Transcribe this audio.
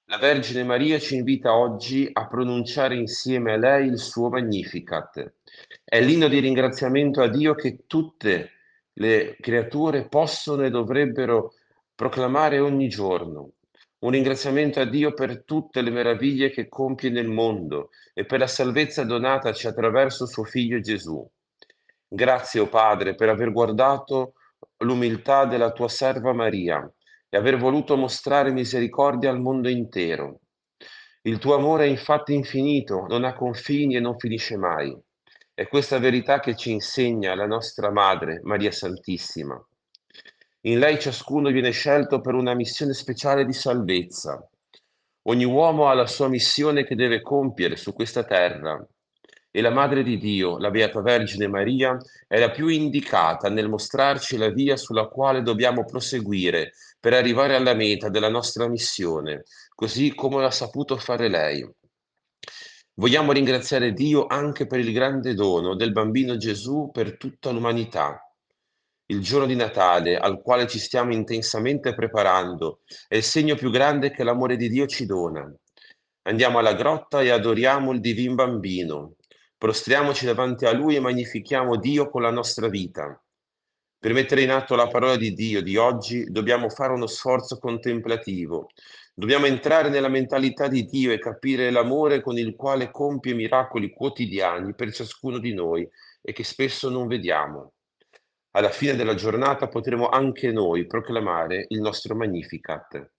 La Vergine Maria ci invita oggi a pronunciare insieme a lei il suo Magnificat. È l'inno di ringraziamento a Dio che tutte le creature possono e dovrebbero proclamare ogni giorno. Un ringraziamento a Dio per tutte le meraviglie che compie nel mondo e per la salvezza donataci attraverso suo Figlio Gesù. Grazie, o Padre, per aver guardato l'umiltà della tua serva Maria e aver voluto mostrare misericordia al mondo intero. Il tuo amore è infatti infinito, non ha confini e non finisce mai. È questa verità che ci insegna la nostra Madre, Maria Santissima. In lei ciascuno viene scelto per una missione speciale di salvezza. Ogni uomo ha la sua missione che deve compiere su questa terra e la Madre di Dio, la Beata Vergine Maria, è la più indicata nel mostrarci la via sulla quale dobbiamo proseguire per arrivare alla meta della nostra missione, così come l'ha saputo fare lei. Vogliamo ringraziare Dio anche per il grande dono del bambino Gesù per tutta l'umanità. Il giorno di Natale, al quale ci stiamo intensamente preparando, è il segno più grande che l'amore di Dio ci dona. Andiamo alla grotta e adoriamo il divin bambino. Prostriamoci davanti a Lui e magnifichiamo Dio con la nostra vita. Per mettere in atto la parola di Dio di oggi dobbiamo fare uno sforzo contemplativo. Dobbiamo entrare nella mentalità di Dio e capire l'amore con il quale compie miracoli quotidiani per ciascuno di noi e che spesso non vediamo. Alla fine della giornata potremo anche noi proclamare il nostro Magnificat.